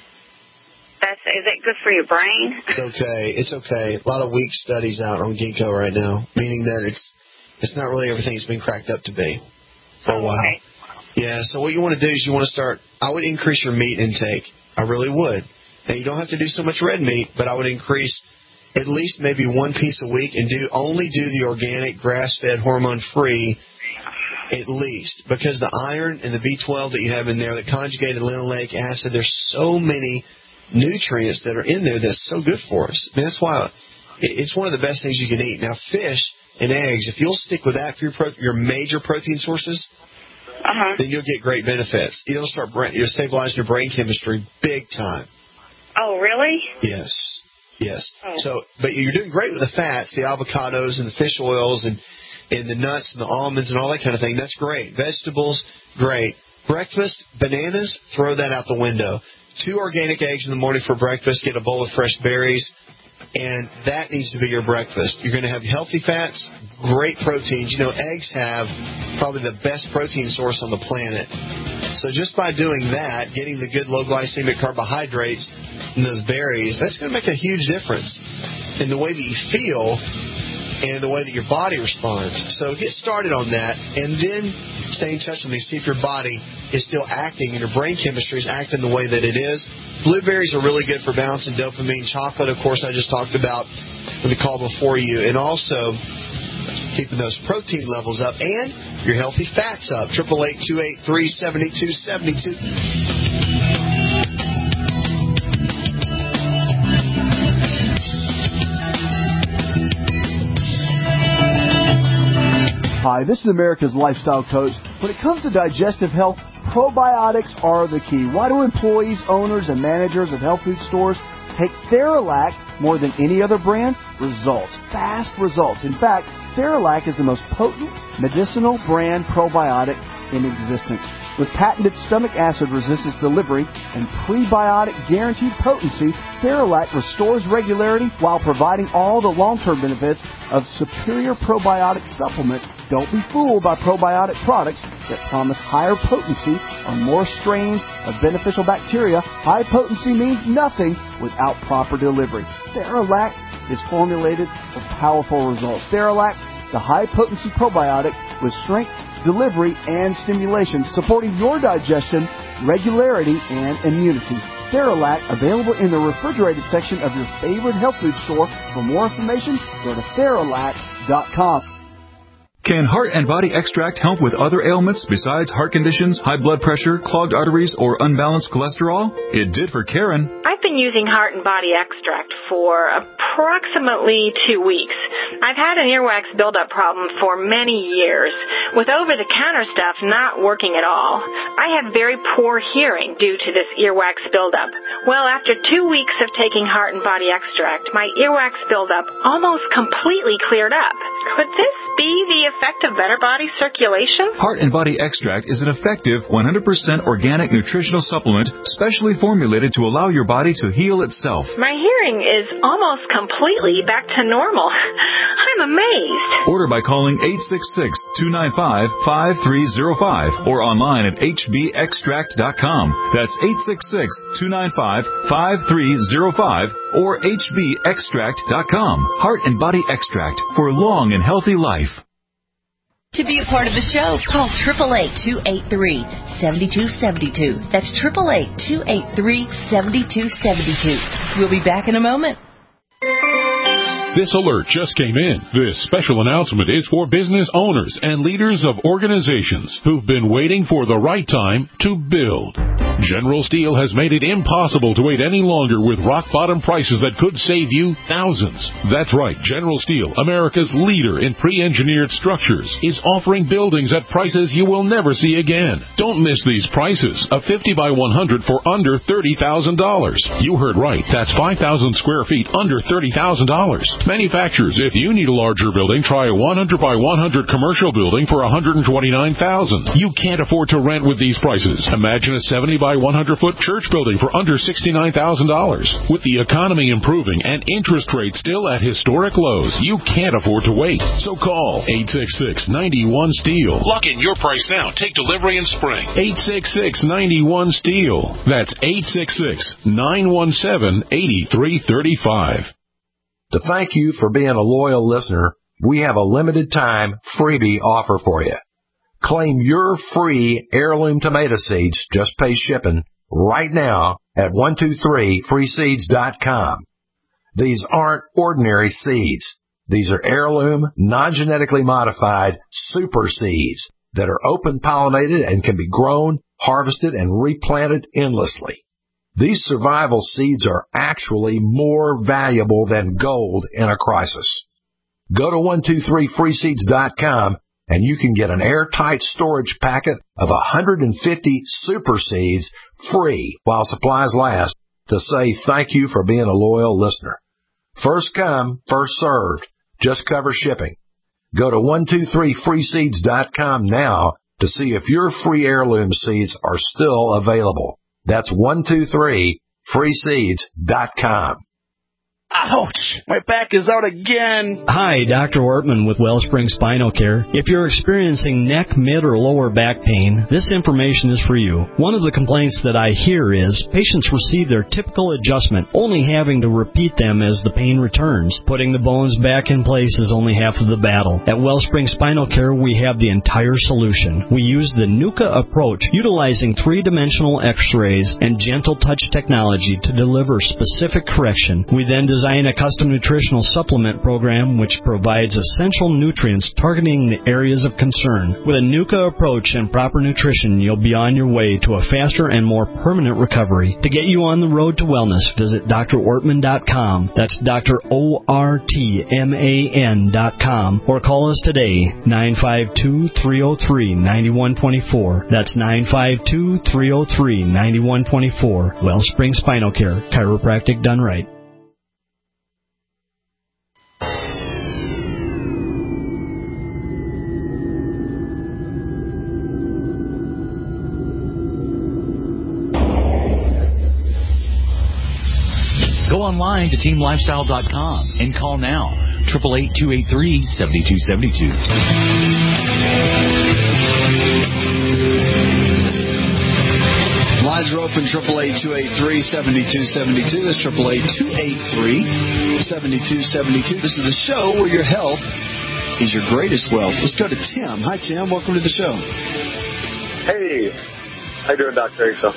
That's is it good for your brain? It's okay. It's okay. A lot of weak studies out on ginkgo right now, meaning that it's it's not really everything it's been cracked up to be for a while. Okay. Yeah, so what you want to do is you want to start, I would increase your meat intake. I really would. Now, you don't have to do so much red meat, but I would increase at least maybe one piece a week and do only do the organic, grass-fed, hormone-free at least. Because the iron and the B twelve that you have in there, the conjugated linoleic acid, there's so many nutrients that are in there that's so good for us. I mean, that's why it's one of the best things you can eat. Now, fish and eggs, if you'll stick with that for your, pro- your major protein sources, Uh-huh. then you'll get great benefits. You'll start brain, you'll stabilize your brain chemistry big time. Oh, really? Yes, yes. Oh. So, but you're doing great with the fats, the avocados and the fish oils and and the nuts and the almonds and all that kind of thing. That's great. Vegetables, great. Breakfast, bananas, throw that out the window. Two organic eggs in the morning for breakfast. Get a bowl of fresh berries. And that needs to be your breakfast. You're going to have healthy fats, great proteins. You know, eggs have probably the best protein source on the planet. So just by doing that, getting the good low glycemic carbohydrates in those berries, that's going to make a huge difference in the way that you feel and the way that your body responds. So get started on that, and then stay in touch with me. See if your body is still acting and your brain chemistry is acting the way that it is. Blueberries are really good for balancing dopamine. Chocolate, of course, I just talked about in the call before you. And also keeping those protein levels up and your healthy fats up. eight eight eight, two eight three, seven two seven two. Hi, this is America's Lifestyle Coach. When it comes to digestive health, probiotics are the key. Why do employees, owners, and managers of health food stores take Theralac more than any other brand? Results. Fast results. In fact, Theralac is the most potent medicinal brand probiotic in existence. With patented stomach acid resistance delivery and prebiotic guaranteed potency, Theralac restores regularity while providing all the long-term benefits of superior probiotic supplements. Don't be fooled by probiotic products that promise higher potency or more strains of beneficial bacteria. High potency means nothing without proper delivery. Theralac is formulated for powerful results. Theralac, the high-potency probiotic with strength, delivery, and stimulation, supporting your digestion, regularity, and immunity. Theralac, available in the refrigerated section of your favorite health food store. For more information, go to Theralac dot com. Can Heart and Body Extract help with other ailments besides heart conditions, high blood pressure, clogged arteries, or unbalanced cholesterol? It did for Karen. I've been using Heart and Body Extract for approximately two weeks. I've had an earwax buildup problem for many years, with over-the-counter stuff not working at all. I have very poor hearing due to this earwax buildup. Well, after two weeks of taking Heart and Body Extract, my earwax buildup almost completely cleared up. Could this be the effect of better body circulation? Heart and Body Extract is an effective one hundred percent organic nutritional supplement specially formulated to allow your body to heal itself. My hearing is almost completely back to normal. I'm amazed. Order by calling eight six six, two nine five, five three zero five or online at h b extract dot com. That's eight six six, two nine five, five three zero five or h b extract dot com. Heart and Body Extract for long and healthy life. To be a part of the show, call eight eight eight, two eight three, seven two seven two. That's eight eight eight, two eight three, seven two seven two. We'll be back in a moment. This alert just came in. This special announcement is for business owners and leaders of organizations who've been waiting for the right time to build. General Steel has made it impossible to wait any longer with rock-bottom prices that could save you thousands. That's right. General Steel, America's leader in pre-engineered structures, is offering buildings at prices you will never see again. Don't miss these prices. A fifty by one hundred for under thirty thousand dollars. You heard right. That's five thousand square feet under thirty thousand dollars. Manufacturers, if you need a larger building, try a one hundred by one hundred commercial building for one hundred twenty-nine thousand dollars. You can't afford to rent with these prices. Imagine a seventy by one hundred foot church building for under sixty-nine thousand dollars. With the economy improving and interest rates still at historic lows, you can't afford to wait. So call eight six six, nine one, STEEL. Lock in your price now. Take delivery in spring. eight six six, nine one, STEEL. That's eight six six, nine one seven, eight three three five. To thank you for being a loyal listener, we have a limited time freebie offer for you. Claim your free heirloom tomato seeds, just pay shipping, right now at one two three free seeds dot com. These aren't ordinary seeds. These are heirloom, non-genetically modified super seeds that are open pollinated and can be grown, harvested, and replanted endlessly. These survival seeds are actually more valuable than gold in a crisis. Go to one two three free seeds dot com and you can get an airtight storage packet of one hundred fifty super seeds free while supplies last to say thank you for being a loyal listener. First come, first served. Just cover shipping. Go to one two three free seeds dot com now to see if your free heirloom seeds are still available. That's one two three free seeds dot com. Ouch! My back is out again. Hi, Doctor Ortman with Wellspring Spinal Care. If you're experiencing neck, mid, or lower back pain, this information is for you. One of the complaints that I hear is patients receive their typical adjustment, only having to repeat them as the pain returns. Putting the bones back in place is only half of the battle. At Wellspring Spinal Care, we have the entire solution. We use the NUCA approach, utilizing three-dimensional x-rays and gentle touch technology to deliver specific correction. We then design Design a custom nutritional supplement program which provides essential nutrients targeting the areas of concern. With a NUCA approach and proper nutrition, you'll be on your way to a faster and more permanent recovery. To get you on the road to wellness, visit D R ortman dot com. That's Doctor O R T M A N dot com. Or call us today, nine five two, three zero three, nine one two four. That's nine five two, three zero three, nine one two four. Wellspring Spinal Care, chiropractic done right. Go online to team lifestyle dot com and call now. eight eight eight, two eight three, seven two seven two. Lines are open, eight eight eight, two eight three, seven two seven two. That's eight eight eight, two eight three, seven two seven two. This is the show where your health is your greatest wealth. Let's go to Tim. Hi, Tim. Welcome to the show. Hey. How you doing, Doctor Asa?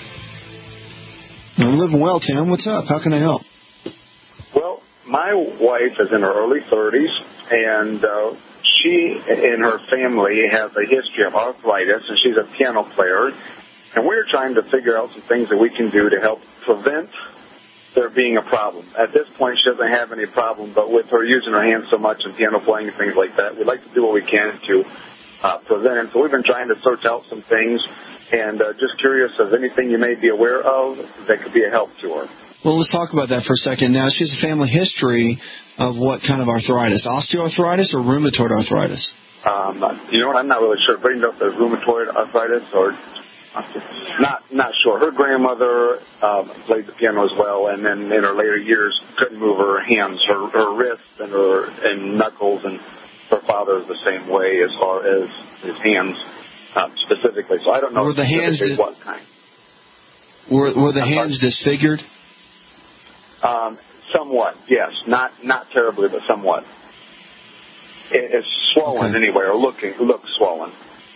I'm living well, Tim. What's up? How can I help? Well, my wife is in her early thirties, and uh, she and her family has a history of arthritis, and she's a piano player. And we're trying to figure out some things that we can do to help prevent there being a problem. At this point, she doesn't have any problem, but with her using her hands so much and piano playing and things like that, we'd like to do what we can to uh, prevent it. So we've been trying to search out some things, and uh, just curious of anything you may be aware of that could be a help to her. Well, let's talk about that for a second. Now, she has a family history of what kind of arthritis? Osteoarthritis or rheumatoid arthritis? Um, you know what? I'm not really sure. But you know if there's rheumatoid arthritis or... Not not sure. Her grandmother um, played the piano as well, and then in her later years couldn't move her hands, her, her wrists and her and knuckles, and her father is the same way as far as his hands uh, specifically. So I don't know were the hands dis- what kind. Were, were the hands disfigured? Um, somewhat, yes. Not not terribly, but somewhat. It, it's swollen okay. anyway, or looking looks swollen.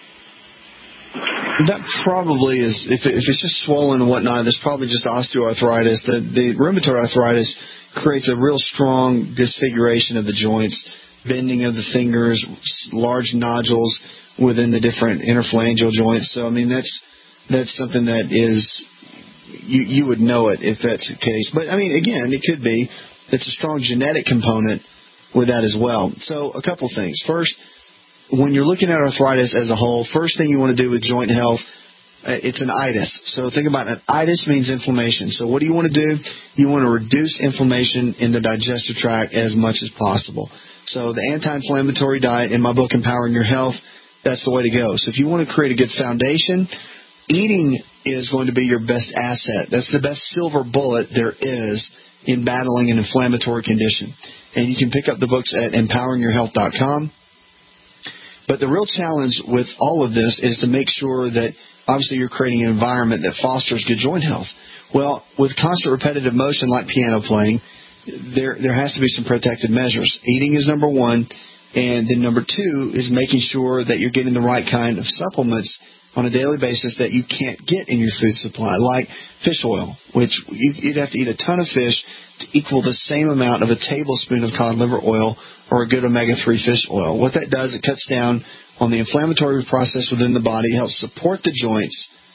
That probably is, if, it, if it's just swollen and whatnot, there's probably just osteoarthritis. The, the rheumatoid arthritis creates a real strong disfiguration of the joints, bending of the fingers, large nodules within the different interphalangeal joints. So, I mean, that's that's something that is, you, you would know it if that's the case. But, I mean, again, it could be. It's a strong genetic component with that as well. So, a couple things. First, when you're looking at arthritis as a whole, first thing you want to do with joint health, it's an itis. So think about it. Itis means inflammation. So what do you want to do? You want to reduce inflammation in the digestive tract as much as possible. So the anti-inflammatory diet in my book, Empowering Your Health, that's the way to go. So if you want to create a good foundation, eating is going to be your best asset. That's the best silver bullet there is in battling an inflammatory condition. And you can pick up the books at empowering your health dot com. But the real challenge with all of this is to make sure that, obviously, you're creating an environment that fosters good joint health. Well, with constant repetitive motion like piano playing, there there has to be some protective measures. Eating is number one, and then number two is making sure that you're getting the right kind of supplements on a daily basis that you can't get in your food supply, like fish oil, which you'd have to eat a ton of fish to equal the same amount of a tablespoon of cod liver oil or a good omega three fish oil. What that does, it cuts down on the inflammatory process within the body, helps support the joints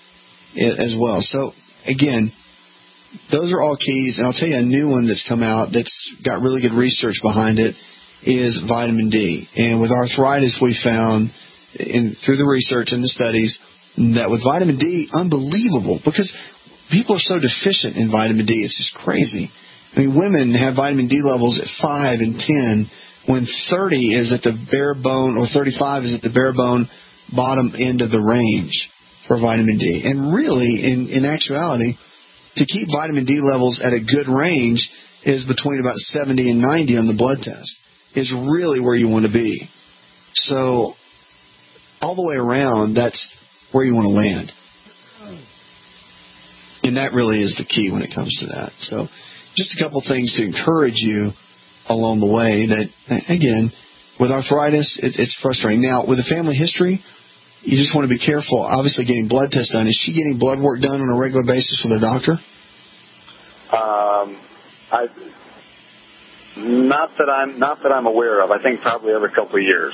as well. So, again, those are all keys. And I'll tell you a new one that's come out that's got really good research behind it is vitamin D. And with arthritis, we found in, through the research and the studies that with vitamin D, unbelievable, because people are so deficient in vitamin D. It's just crazy. I mean, women have vitamin D levels at five and ten, when thirty is at the bare bone, or thirty-five is at the bare bone bottom end of the range for vitamin D. And really, in, in actuality, to keep vitamin D levels at a good range is between about seventy and ninety on the blood test, is really where you want to be. So, all the way around, that's where you want to land. And that really is the key when it comes to that. So, just a couple things to encourage you along the way that, again, with arthritis, it, it's frustrating. Now, with a family history, you just want to be careful. Obviously, getting blood tests done. Is she getting blood work done on a regular basis with her doctor? Um, I not that I'm not that I'm aware of. I think probably every couple of years.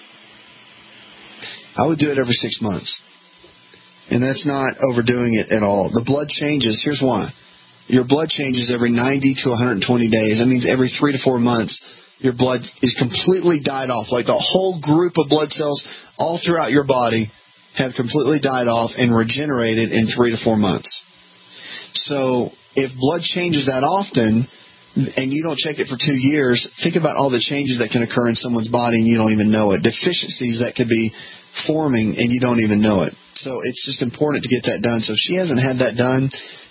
I would do it every six months, and that's not overdoing it at all. The blood changes. Here's why. Your blood changes every ninety to one hundred twenty days. That means every three to four months, your blood is completely died off. Like the whole group of blood cells all throughout your body have completely died off and regenerated in three to four months. So if blood changes that often and you don't check it for two years, think about all the changes that can occur in someone's body and you don't even know it. Deficiencies that could be forming and you don't even know it. So it's just important to get that done. So if she hasn't had that done,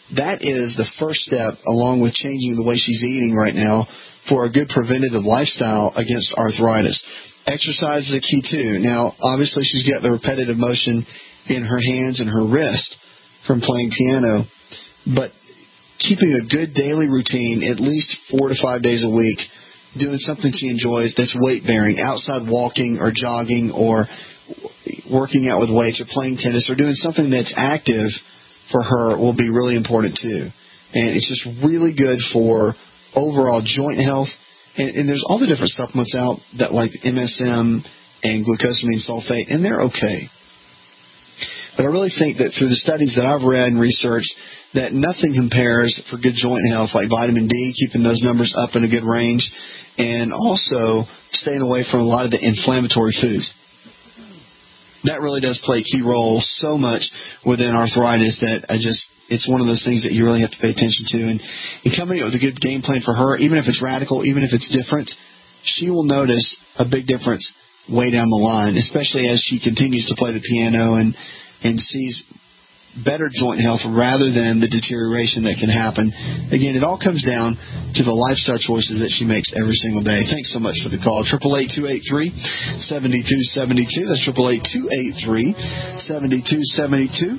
that is the first step, along with changing the way she's eating right now, for a good preventative lifestyle against arthritis. Exercise is a key, too. Now, obviously, she's got the repetitive motion in her hands and her wrist from playing piano, but keeping a good daily routine, at least four to five days a week, doing something she enjoys that's weight-bearing, outside walking or jogging or working out with weights or playing tennis or doing something that's active for her will be really important, too. And it's just really good for overall joint health. And, and there's all the different supplements out that like M S M and glucosamine sulfate, and they're okay. But I really think that through the studies that I've read and researched, that nothing compares for good joint health like vitamin D, keeping those numbers up in a good range, and also staying away from a lot of the inflammatory foods. That really does play a key role so much within arthritis that I just, it's one of those things that you really have to pay attention to. And, and coming up with a good game plan for her, even if it's radical, even if it's different, she will notice a big difference way down the line, especially as she continues to play the piano and and sees better joint health rather than the deterioration that can happen. Again, it all comes down to the lifestyle choices that she makes every single day. Thanks so much for the call. eight eight eight, two eight three, seven two seven two. That's eight eight eight, two eight three, seven two seven two.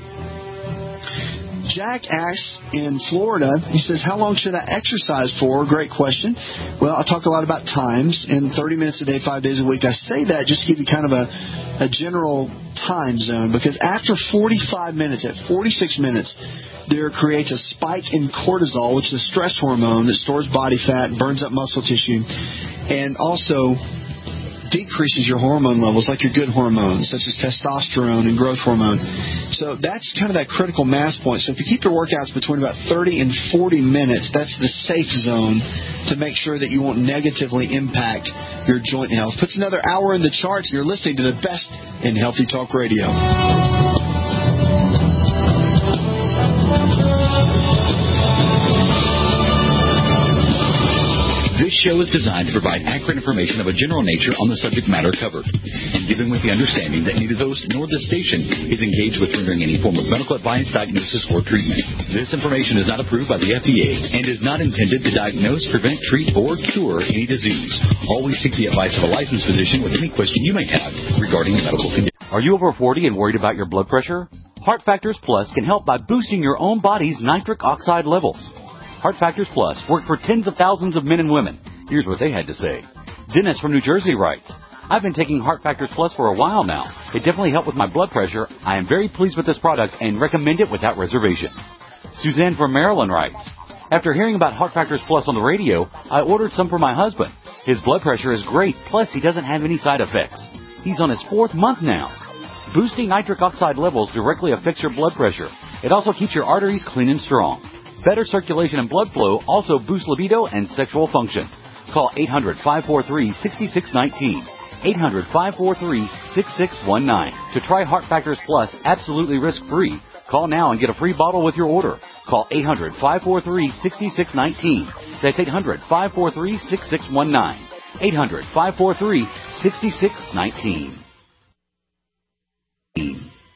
Jack asks in Florida, he says, how long should I exercise for? Great question. Well, I talk a lot about times, and thirty minutes a day, five days a week. I say that just to give you kind of a, a general time zone, because after forty-five minutes, at forty-six minutes, there creates a spike in cortisol, which is a stress hormone that stores body fat, burns up muscle tissue, and also decreases your hormone levels, like your good hormones, such as testosterone and growth hormone. So that's kind of that critical mass point. So if you keep your workouts between about thirty and forty minutes, that's the safe zone to make sure that you won't negatively impact your joint health. Puts another hour in the charts. You're listening to the best in Healthy Talk Radio. This show is designed to provide accurate information of a general nature on the subject matter covered, and given with the understanding that neither the host nor the station is engaged with rendering any form of medical advice, diagnosis, or treatment. This information is not approved by the F D A and is not intended to diagnose, prevent, treat, or cure any disease. Always seek the advice of a licensed physician with any question you may have regarding a medical condition. Are you over forty and worried about your blood pressure? Heart Factors Plus can help by boosting your own body's nitric oxide levels. Heart Factors Plus work for tens of thousands of men and women. Here's what they had to say. Dennis from New Jersey writes, I've been taking Heart Factors Plus for a while now. It definitely helped with my blood pressure. I am very pleased with this product and recommend it without reservation. Suzanne from Maryland writes, after hearing about Heart Factors Plus on the radio, I ordered some for my husband. His blood pressure is great, plus he doesn't have any side effects. He's on his fourth month now. Boosting nitric oxide levels directly affects your blood pressure. It also keeps your arteries clean and strong. Better circulation and blood flow also boosts libido and sexual function. Call eight hundred, five four three, six six one nine, eight hundred, five four three, six six one nine. To try Heart Factors Plus absolutely risk-free, call now and get a free bottle with your order. Call eight hundred, five four three, six six one nine. That's eight hundred, five four three, six six one nine. eight hundred, five four three, six six one nine.